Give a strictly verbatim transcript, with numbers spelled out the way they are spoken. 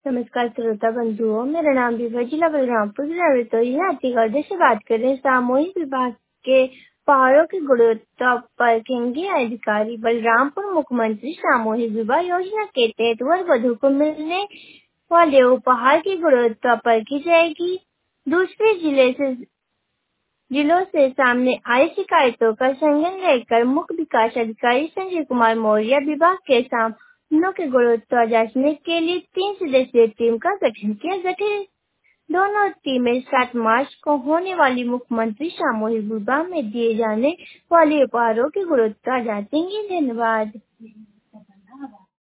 नमस्कार श्रोता बंधुओं, मेरा नाम विभा, जिला बलरामपुर जिला रतौली हाथीगढ़ से बात कर रहे हैं। सामूहिक विभाग के पहाड़ों की गुणवत्ता परखेंगे अधिकारी। बलरामपुर मुख्यमंत्री सामूहिक विवाह योजना के तहत वर वधु को मिलने वाले उपहार की गुणवत्ता परखी जाएगी। दूसरे जिले से जिलों से सामने आई शिकायतों का संज्ञान लेकर मुख्य विकास अधिकारी संजय कुमार मौर्य विभाग के सामानों की गुणवत्ता जांचने के लिए तीन सदस्यीय टीम का गठन किया। गठित दोनों टीमें सात मार्च को होने वाली मुख्यमंत्री सामूहिक विवाह में दिए जाने वाले उपहारों की गुणवत्ता जांचेंगी। धन्यवाद।